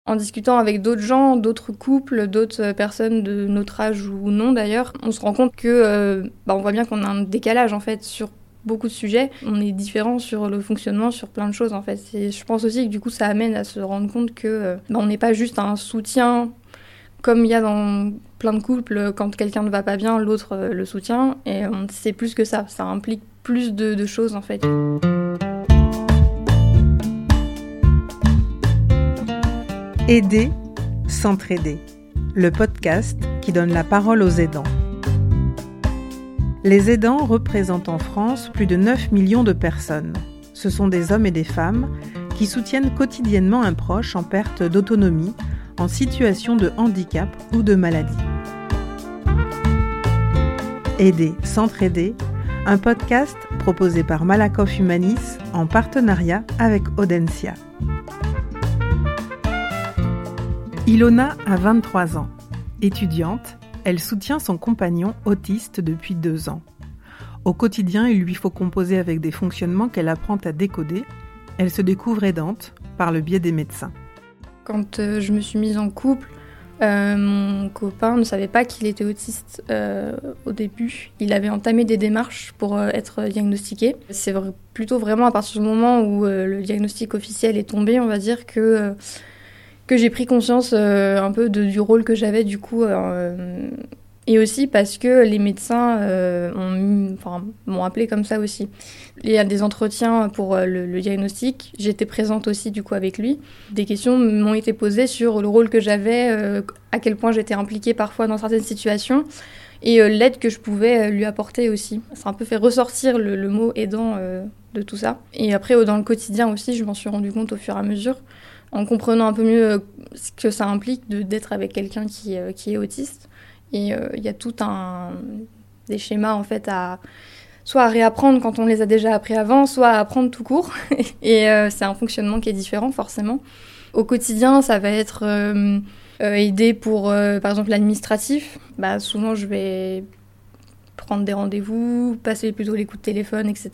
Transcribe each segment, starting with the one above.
En discutant avec d'autres gens, d'autres couples, d'autres personnes de notre âge ou non d'ailleurs, on se rend compte que on voit bien qu'on a un décalage en fait sur beaucoup de sujets. On est différents sur le fonctionnement, sur plein de choses en fait. Et je pense aussi que du coup ça amène à se rendre compte que on n'est pas juste un soutien comme il y a dans plein de couples, quand quelqu'un ne va pas bien, l'autre le soutient. Et c'est plus que ça implique plus de choses en fait. Aider, s'entraider, le podcast qui donne la parole aux aidants. Les aidants représentent en France plus de 9 millions de personnes. Ce sont des hommes et des femmes qui soutiennent quotidiennement un proche en perte d'autonomie, en situation de handicap ou de maladie. Aider, s'entraider, un podcast proposé par Malakoff Humanis en partenariat avec Audencia. Ilona a 23 ans. Étudiante, elle soutient son compagnon autiste depuis 2 ans. Au quotidien, il lui faut composer avec des fonctionnements qu'elle apprend à décoder. Elle se découvre aidante par le biais des médecins. Quand je me suis mise en couple, mon copain ne savait pas qu'il était autiste au début. Il avait entamé des démarches pour être diagnostiqué. C'est plutôt vraiment à partir du moment où le diagnostic officiel est tombé, on va dire, que j'ai pris conscience un peu du rôle que j'avais du coup. Et aussi parce que les médecins m'ont appelée comme ça aussi. Il y a des entretiens pour le diagnostic. J'étais présente aussi du coup avec lui. Des questions m'ont été posées sur le rôle que j'avais, à quel point j'étais impliquée parfois dans certaines situations et l'aide que je pouvais lui apporter aussi. Ça a un peu fait ressortir le mot aidant de tout ça. Et après, dans le quotidien aussi, je m'en suis rendu compte au fur et à mesure, en comprenant un peu mieux ce que ça implique d'être avec quelqu'un qui est autiste. Et il y a tout des schémas en fait soit à réapprendre quand on les a déjà appris avant, soit à apprendre tout court. Et c'est un fonctionnement qui est différent forcément. Au quotidien, ça va être aider pour par exemple l'administratif. Souvent je vais prendre des rendez-vous, passer plutôt les coups de téléphone, etc.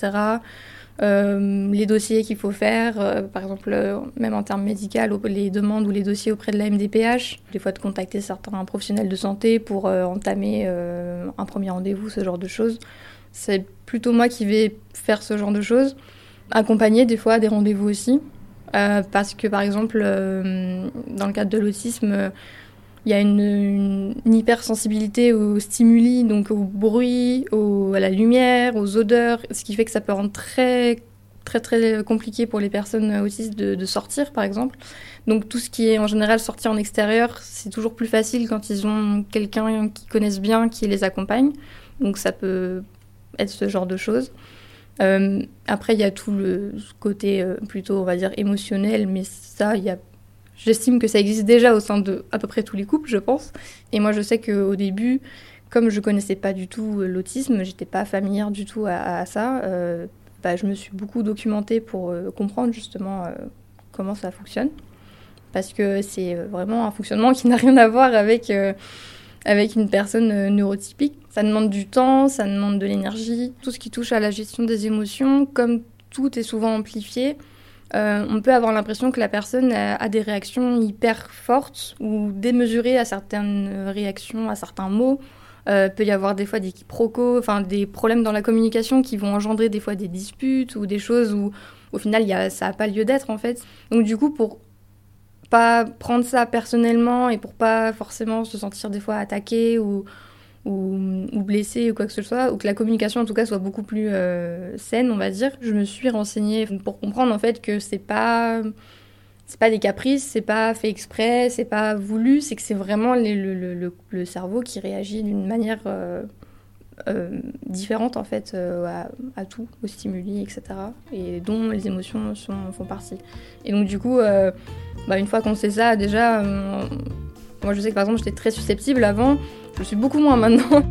Les dossiers qu'il faut faire, par exemple, même en termes médicaux, les demandes ou les dossiers auprès de la MDPH. Des fois, de contacter certains professionnels de santé pour entamer un premier rendez-vous, ce genre de choses. C'est plutôt moi qui vais faire ce genre de choses. Accompagner des fois à des rendez-vous aussi. Parce que, par exemple, dans le cadre de l'autisme, il y a une hypersensibilité aux stimuli, donc au bruit, à la lumière, aux odeurs, ce qui fait que ça peut rendre très, très, très compliqué pour les personnes autistes de sortir, par exemple. Donc tout ce qui est en général sorti en extérieur, c'est toujours plus facile quand ils ont quelqu'un qu'ils connaissent bien qui les accompagne. Donc ça peut être ce genre de choses. Après, il y a tout le côté plutôt, on va dire, émotionnel, mais ça, j'estime que ça existe déjà au sein de à peu près tous les couples, je pense. Et moi, je sais qu'au début, comme je connaissais pas du tout l'autisme, j'étais pas familière du tout à ça, je me suis beaucoup documentée pour comprendre justement comment ça fonctionne. Parce que c'est vraiment un fonctionnement qui n'a rien à voir avec une personne neurotypique. Ça demande du temps, ça demande de l'énergie. Tout ce qui touche à la gestion des émotions, comme tout est souvent amplifié, on peut avoir l'impression que la personne a des réactions hyper fortes ou démesurées à certaines réactions, à certains mots. Peut y avoir des fois des quiproquos, des problèmes dans la communication qui vont engendrer des fois des disputes ou des choses où au final ça n'a pas lieu d'être en fait. Donc du coup, pour pas prendre ça personnellement et pour pas forcément se sentir des fois attaqué ou blessé ou quoi que ce soit, ou que la communication en tout cas soit beaucoup plus saine, on va dire. Je me suis renseignée pour comprendre en fait que c'est pas des caprices, c'est pas fait exprès, c'est pas voulu, c'est que c'est vraiment le cerveau qui réagit d'une manière différente en fait à tout, aux stimuli, etc. et dont les émotions font partie. Et donc du coup, une fois qu'on sait ça, déjà, moi je sais que par exemple j'étais très susceptible avant, je le suis beaucoup moins maintenant.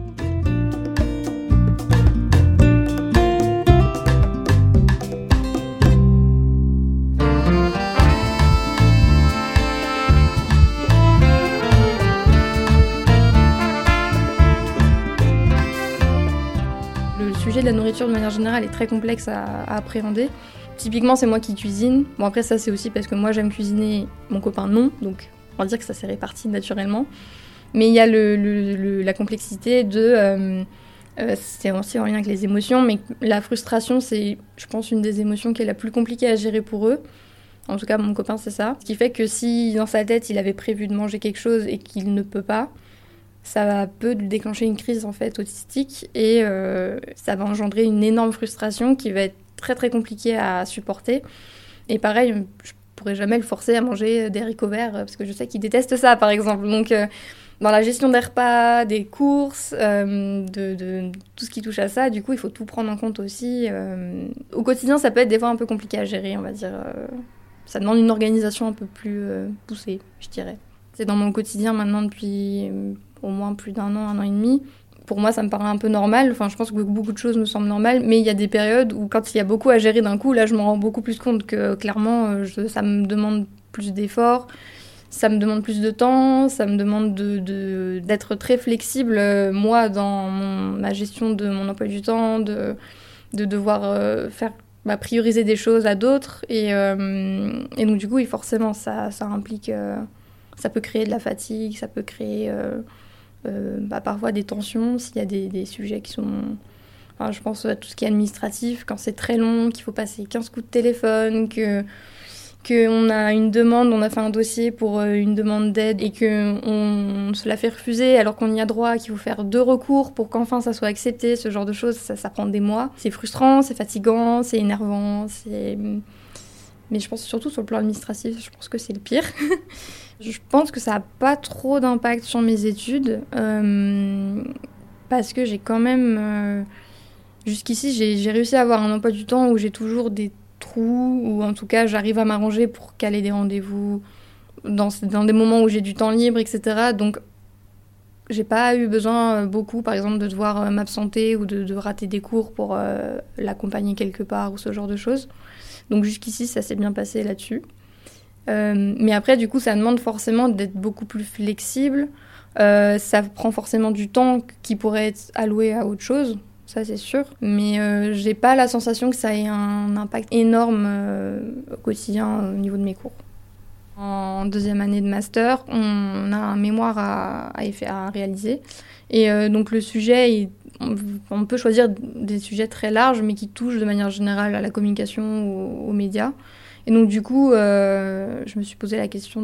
Le sujet de la nourriture de manière générale est très complexe à appréhender. typiquement, c'est moi qui cuisine. Bon, après, ça, c'est aussi parce que moi, j'aime cuisiner, mon copain, non. Donc, on va dire que ça s'est réparti naturellement. Mais il y a la complexité de... c'est aussi en lien avec les émotions, mais la frustration, c'est, je pense, une des émotions qui est la plus compliquée à gérer pour eux. En tout cas, mon copain, c'est ça. Ce qui fait que si, dans sa tête, il avait prévu de manger quelque chose et qu'il ne peut pas, ça peut lui déclencher une crise, en fait, autistique. Et ça va engendrer une énorme frustration qui va être très, très compliquée à supporter. Et pareil, je pourrais jamais le forcer à manger des haricots verts, parce que je sais qu'il déteste ça, par exemple. Donc... dans la gestion des repas, des courses, de tout ce qui touche à ça, du coup, il faut tout prendre en compte aussi. Au quotidien, ça peut être des fois un peu compliqué à gérer, on va dire. Ça demande une organisation un peu plus poussée, je dirais. C'est dans mon quotidien maintenant depuis au moins plus d'1 an, 1 an et demi. Pour moi, ça me paraît un peu normal. Enfin, je pense que beaucoup de choses me semblent normales, mais il y a des périodes où, quand il y a beaucoup à gérer d'un coup, là, je me rends beaucoup plus compte que, clairement, ça me demande plus d'efforts. Ça me demande plus de temps, ça me demande d'être très flexible, moi, dans ma gestion de mon emploi du temps, de devoir prioriser des choses à d'autres. Et donc, du coup, forcément, ça implique... ça peut créer de la fatigue, ça peut créer parfois des tensions, s'il y a des sujets qui sont... Enfin, je pense à tout ce qui est administratif, quand c'est très long, qu'il faut passer 15 coups de téléphone, qu'on a une demande, on a fait un dossier pour une demande d'aide et qu'on se la fait refuser alors qu'on y a droit, qu'il faut faire 2 recours pour qu'enfin ça soit accepté, ce genre de choses, ça prend des mois. C'est frustrant, c'est fatigant, c'est énervant, mais je pense surtout sur le plan administratif, je pense que c'est le pire. Je pense que ça n'a pas trop d'impact sur mes études parce que j'ai quand même... jusqu'ici, j'ai réussi à avoir un emploi du temps où j'ai toujours des trous, ou en tout cas j'arrive à m'arranger pour caler des rendez-vous dans des moments où j'ai du temps libre, etc. Donc j'ai pas eu besoin beaucoup, par exemple, de devoir m'absenter ou de rater des cours pour l'accompagner quelque part ou ce genre de choses. Donc jusqu'ici ça s'est bien passé là-dessus. Mais après, du coup, ça demande forcément d'être beaucoup plus flexible. Ça prend forcément du temps qui pourrait être alloué à autre chose. Ça, c'est sûr. Mais j'ai pas la sensation que ça ait un impact énorme au quotidien au niveau de mes cours. En 2e année de master, on a un mémoire à réaliser. Et donc, le sujet, on peut choisir des sujets très larges, mais qui touchent de manière générale à la communication, aux médias. Et donc, du coup, je me suis posé la question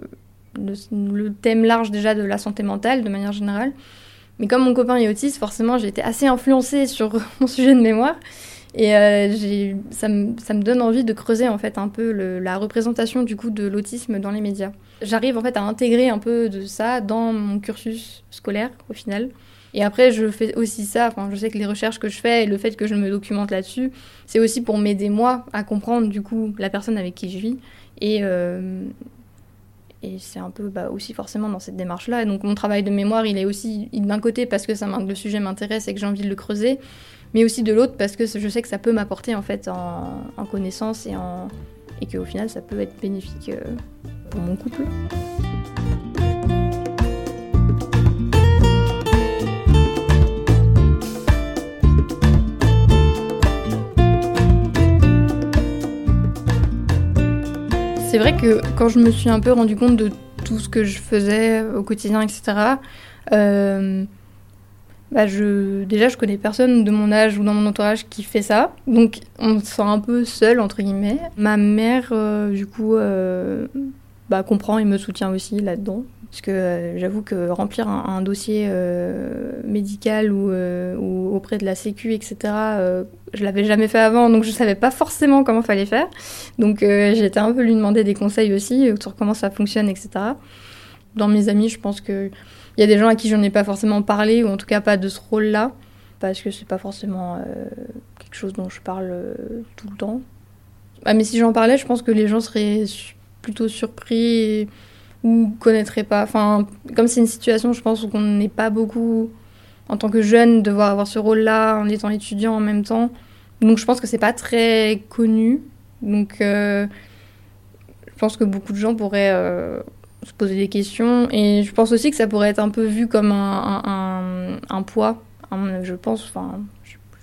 le thème large déjà de la santé mentale, de manière générale. Mais comme mon copain est autiste, forcément, j'ai été assez influencée sur mon sujet de mémoire. Et ça me donne envie de creuser, en fait, un peu la représentation, du coup, de l'autisme dans les médias. J'arrive, en fait, à intégrer un peu de ça dans mon cursus scolaire, au final. Et après, je fais aussi ça. Enfin, je sais que les recherches que je fais et le fait que je me documente là-dessus, c'est aussi pour m'aider, moi, à comprendre, du coup, la personne avec qui je vis. Et c'est un peu aussi forcément dans cette démarche-là. Et donc mon travail de mémoire, il est aussi d'un côté parce que le sujet m'intéresse et que j'ai envie de le creuser, mais aussi de l'autre parce que je sais que ça peut m'apporter en fait en connaissance et qu'au final ça peut être bénéfique pour mon couple. C'est vrai que quand je me suis un peu rendu compte de tout ce que je faisais au quotidien, etc., je connais personne de mon âge ou dans mon entourage qui fait ça. Donc, on se sent un peu seul, entre guillemets. Ma mère, comprend et me soutient aussi là-dedans. Parce que j'avoue que remplir un dossier médical ou auprès de la Sécu, etc., je l'avais jamais fait avant, donc je savais pas forcément comment fallait faire. Donc j'ai été un peu lui demander des conseils aussi sur comment ça fonctionne, etc. Dans mes amis, je pense qu'il y a des gens à qui j'en ai pas forcément parlé, ou en tout cas pas de ce rôle-là, parce que c'est pas forcément quelque chose dont je parle tout le temps. Mais si j'en parlais, je pense que les gens seraient plutôt surpris ou connaîtraient pas. Enfin, comme c'est une situation, je pense, où on n'est pas beaucoup, en tant que jeune, devoir avoir ce rôle-là en étant étudiant en même temps. Donc je pense que c'est pas très connu. Donc je pense que beaucoup de gens pourraient se poser des questions. Et je pense aussi que ça pourrait être un peu vu comme un poids. Je pense, enfin, je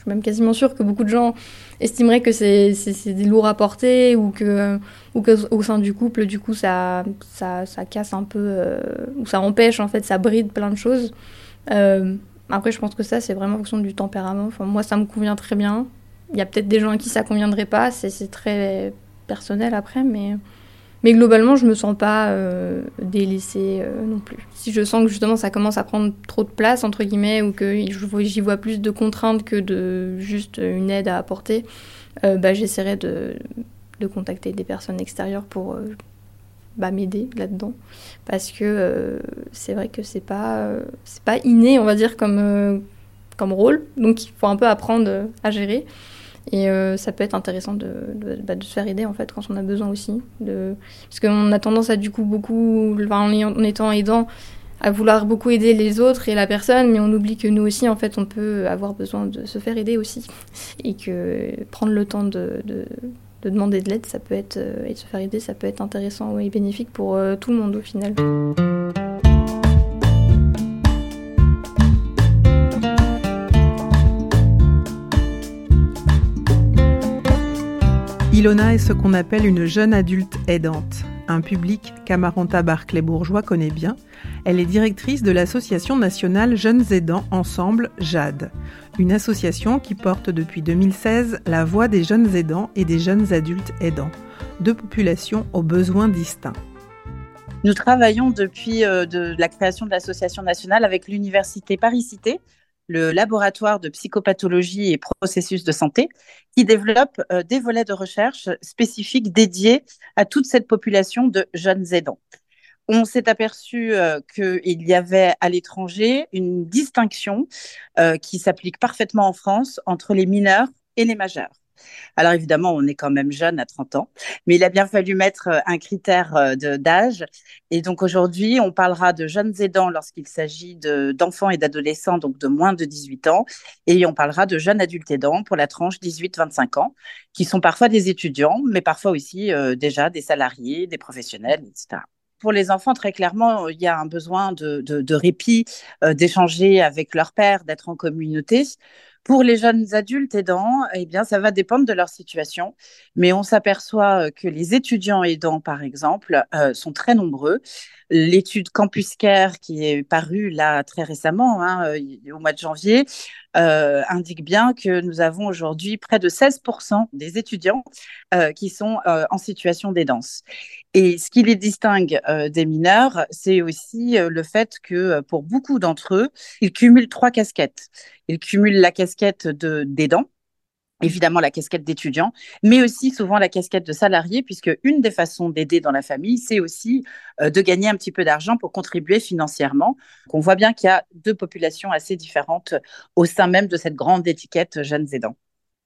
suis même quasiment sûre que beaucoup de gens estimeraient que c'est des lourds à porter ou qu'au sein du couple, du coup, ça casse un peu, ou ça empêche, en fait, ça bride plein de choses. Après, je pense que ça, c'est vraiment en fonction du tempérament. Enfin, moi, ça me convient très bien. Il y a peut-être des gens à qui ça conviendrait pas, c'est très personnel après, mais globalement, je me sens pas délaissée non plus. Si je sens que justement ça commence à prendre trop de place, entre guillemets, ou que j'y vois plus de contraintes que de juste une aide à apporter, j'essaierai de contacter des personnes extérieures pour m'aider là-dedans. Parce que c'est vrai que c'est pas inné, on va dire, comme rôle. Donc il faut un peu apprendre à gérer. Et ça peut être intéressant de se faire aider en fait quand on a besoin aussi. Parce qu'on a tendance à du coup beaucoup, en étant aidant, à vouloir beaucoup aider les autres et la personne, mais on oublie que nous aussi en fait on peut avoir besoin de se faire aider aussi. Et que prendre le temps de demander de l'aide, ça peut être, et de se faire aider, ça peut être intéressant et bénéfique pour tout le monde au final. Ilona est ce qu'on appelle une jeune adulte aidante, un public qu'Amaranta Barclay-Bourgeois connaît bien. Elle est directrice de l'association nationale Jeunes Aidants Ensemble, JAD, une association qui porte depuis 2016 la voix des jeunes aidants et des jeunes adultes aidants, deux populations aux besoins distincts. Nous travaillons depuis de la création de l'association nationale avec l'université Paris-Cité, le laboratoire de psychopathologie et processus de santé, qui développe des volets de recherche spécifiques dédiés à toute cette population de jeunes aidants. On s'est aperçu qu'il y avait à l'étranger une distinction qui s'applique parfaitement en France entre les mineurs et les majeurs. Alors évidemment, on est quand même jeune à 30 ans, mais il a bien fallu mettre un critère d'âge. Et donc aujourd'hui, on parlera de jeunes aidants lorsqu'il s'agit d'enfants et d'adolescents, donc de moins de 18 ans. Et on parlera de jeunes adultes aidants pour la tranche 18-25 ans, qui sont parfois des étudiants, mais parfois aussi déjà des salariés, des professionnels, etc. Pour les enfants, très clairement, il y a un besoin de répit, d'échanger avec leur père, d'être en communauté. Pour les jeunes adultes aidants, eh bien, ça va dépendre de leur situation, mais on s'aperçoit que les étudiants aidants, par exemple, sont très nombreux. L'étude Campus Care, qui est parue là très récemment, au mois de janvier, indique bien que nous avons aujourd'hui près de 16% des étudiants qui sont en situation d'aidance. Et ce qui les distingue des mineurs, c'est aussi le fait que pour beaucoup d'entre eux, ils cumulent 3 casquettes. Ils cumulent la casquette d'aidant, évidemment la casquette d'étudiant, mais aussi souvent la casquette de salarié, puisque une des façons d'aider dans la famille, c'est aussi de gagner un petit peu d'argent pour contribuer financièrement. Donc on voit bien qu'il y a deux populations assez différentes au sein même de cette grande étiquette jeunes aidants.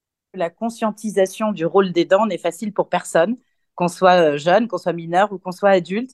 La conscientisation du rôle d'aidant n'est facile pour personne, qu'on soit jeune, qu'on soit mineur ou qu'on soit adulte.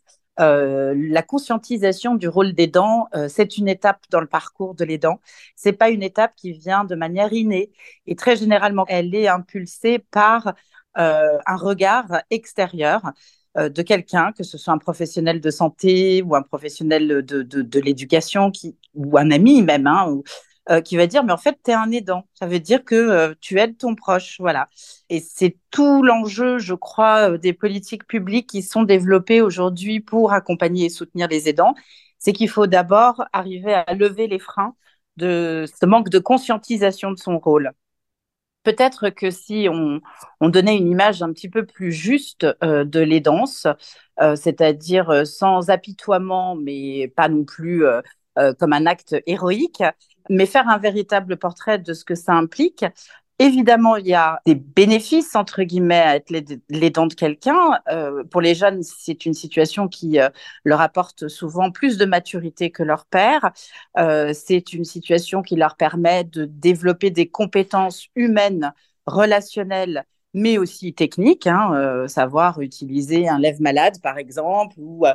La conscientisation du rôle d'aidant, c'est une étape dans le parcours de l'aidant. C'est pas une étape qui vient de manière innée et très généralement, elle est impulsée par un regard extérieur de quelqu'un, que ce soit un professionnel de santé ou un professionnel de l'éducation ou un ami même, qui va dire, mais en fait, tu es un aidant. Ça veut dire que tu aides ton proche. Voilà. Et c'est tout l'enjeu, je crois, des politiques publiques qui sont développées aujourd'hui pour accompagner et soutenir les aidants. C'est qu'il faut d'abord arriver à lever les freins de ce manque de conscientisation de son rôle. Peut-être que si on donnait une image un petit peu plus juste de l'aidance, c'est-à-dire sans apitoiement, mais pas non plus comme un acte héroïque, mais faire un véritable portrait de ce que ça implique. Évidemment, il y a des bénéfices, entre guillemets, à être l'aidant de quelqu'un. Pour les jeunes, c'est une situation qui leur apporte souvent plus de maturité que leur père. C'est une situation qui leur permet de développer des compétences humaines, relationnelles, mais aussi techniques, savoir utiliser un lève-malade, par exemple, ou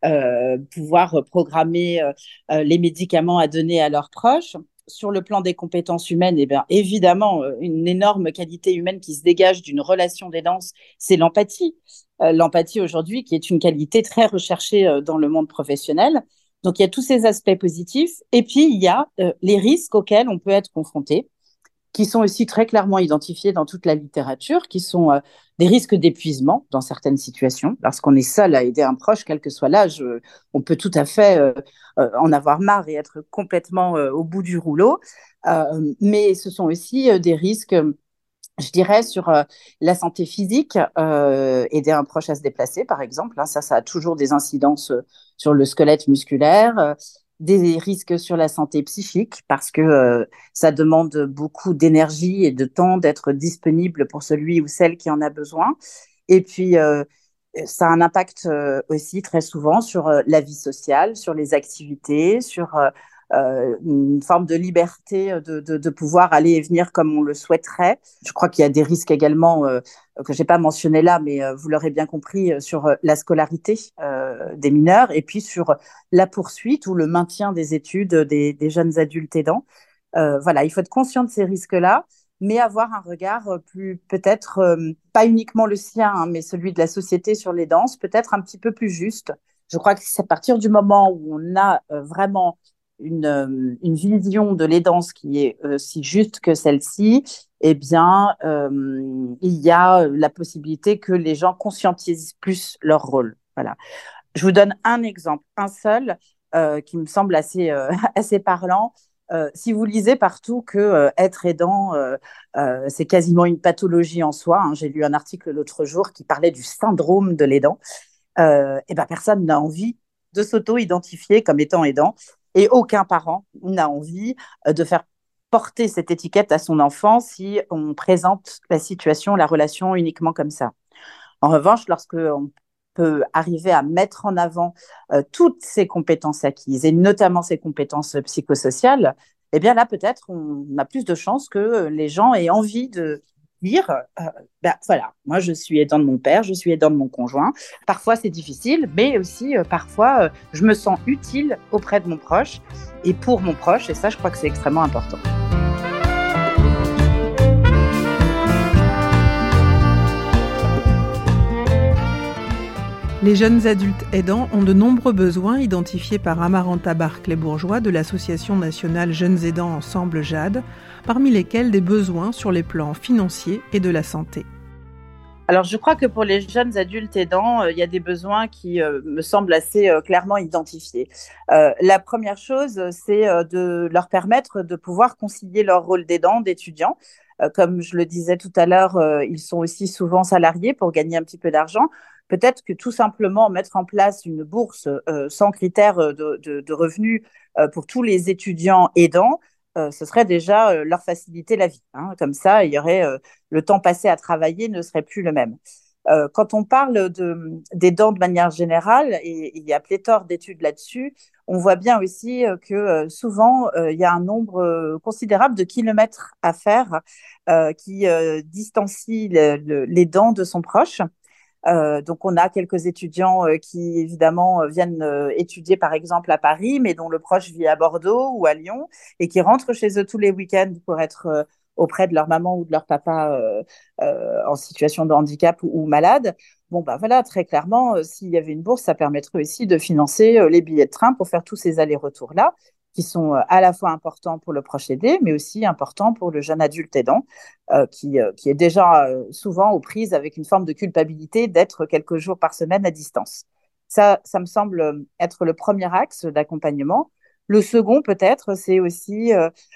pouvoir programmer les médicaments à donner à leurs proches. Sur le plan des compétences humaines, eh bien, évidemment, une énorme qualité humaine qui se dégage d'une relation d'aidance, c'est l'empathie. L'empathie aujourd'hui, qui est une qualité très recherchée dans le monde professionnel. Donc, il y a tous ces aspects positifs. Et puis, il y a les risques auxquels on peut être confronté, qui sont aussi très clairement identifiés dans toute la littérature, qui sont des risques d'épuisement dans certaines situations. Lorsqu'on est seul à aider un proche, quel que soit l'âge, on peut tout à fait en avoir marre et être complètement au bout du rouleau. Mais ce sont aussi des risques, je dirais, sur la santé physique, aider un proche à se déplacer, par exemple. Hein, ça a toujours des incidences sur le squelette musculaire. Des risques sur la santé psychique parce que ça demande beaucoup d'énergie et de temps d'être disponible pour celui ou celle qui en a besoin. Et puis, ça a un impact aussi très souvent sur la vie sociale, sur les activités, sur une forme de liberté de pouvoir aller et venir comme on le souhaiterait. Je crois qu'il y a des risques également que je n'ai pas mentionné là, mais vous l'aurez bien compris, sur la scolarité des mineurs et puis sur la poursuite ou le maintien des études des jeunes adultes aidants. Voilà, il faut être conscient de ces risques-là, mais avoir un regard plus, peut-être, pas uniquement le sien, hein, mais celui de la société sur l'aidance, peut-être un petit peu plus juste. Je crois que c'est à partir du moment où on a vraiment une vision de l'aidance qui est si juste que celle-ci, eh bien, il y a la possibilité que les gens conscientisent plus leur rôle. Voilà. Je vous donne un exemple, un seul, qui me semble assez parlant. Si vous lisez partout que être aidant, c'est quasiment une pathologie en soi, hein, j'ai lu un article l'autre jour qui parlait du syndrome de l'aidant, et ben personne n'a envie de s'auto-identifier comme étant aidant. Et aucun parent n'a envie de faire porter cette étiquette à son enfant si on présente la situation, la relation uniquement comme ça. En revanche, lorsqu'on peut arriver à mettre en avant toutes ces compétences acquises, et notamment ces compétences psychosociales, eh bien là, peut-être, on a plus de chances que les gens aient envie de dire, voilà, moi je suis aidant de mon père, je suis aidant de mon conjoint. Parfois c'est difficile, mais aussi parfois je me sens utile auprès de mon proche et pour mon proche, et ça je crois que c'est extrêmement important. Les jeunes adultes aidants ont de nombreux besoins identifiés par Amaranta Barclay-Bourgeois de l'Association nationale Jeunes aidants Ensemble JADE, parmi lesquels des besoins sur les plans financiers et de la santé. Alors, je crois que pour les jeunes adultes aidants, il y a des besoins qui me semblent assez clairement identifiés. La première chose, c'est de leur permettre de pouvoir concilier leur rôle d'aidant, d'étudiant. Comme je le disais tout à l'heure, ils sont aussi souvent salariés pour gagner un petit peu d'argent. Peut-être que tout simplement mettre en place une bourse sans critères de revenus pour tous les étudiants aidants, ce serait déjà leur faciliter la vie. Hein. Comme ça, il y aurait le temps passé à travailler ne serait plus le même. Quand on parle d'aidants de manière générale, et il y a pléthore d'études là-dessus, on voit bien aussi que souvent, il y a un nombre considérable de kilomètres à faire qui distancie l'aidant de son proche. Donc, on a quelques étudiants qui, évidemment, viennent étudier, par exemple, à Paris, mais dont le proche vit à Bordeaux ou à Lyon et qui rentrent chez eux tous les week-ends pour être auprès de leur maman ou de leur papa en situation de handicap ou malade. Bon, bah voilà, très clairement, s'il y avait une bourse, ça permettrait aussi de financer les billets de train pour faire tous ces allers-retours-là, qui sont à la fois importants pour le proche aidé, mais aussi importants pour le jeune adulte aidant, qui est déjà souvent aux prises avec une forme de culpabilité d'être quelques jours par semaine à distance. Ça me semble être le premier axe d'accompagnement. Le second, peut-être, c'est aussi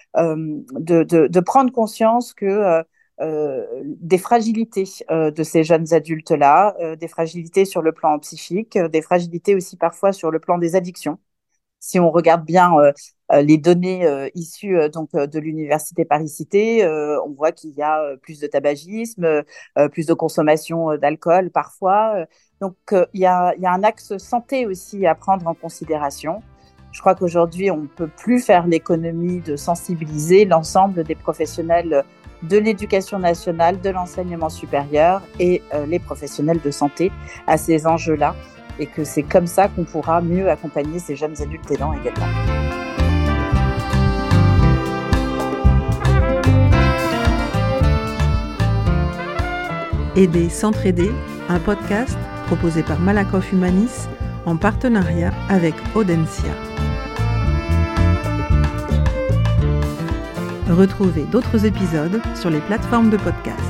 de prendre conscience que des fragilités de ces jeunes adultes-là, des fragilités sur le plan psychique, des fragilités aussi parfois sur le plan des addictions. Si on regarde bien les données issues de l'université Paris-Cité, on voit qu'il y a plus de tabagisme, plus de consommation d'alcool parfois. Donc, il y a un axe santé aussi à prendre en considération. Je crois qu'aujourd'hui, on ne peut plus faire l'économie de sensibiliser l'ensemble des professionnels de l'éducation nationale, de l'enseignement supérieur et les professionnels de santé à ces enjeux-là. Et que c'est comme ça qu'on pourra mieux accompagner ces jeunes adultes aidants également. Aider, s'entraider, un podcast proposé par Malakoff Humanis en partenariat avec Audencia. Retrouvez d'autres épisodes sur les plateformes de podcast.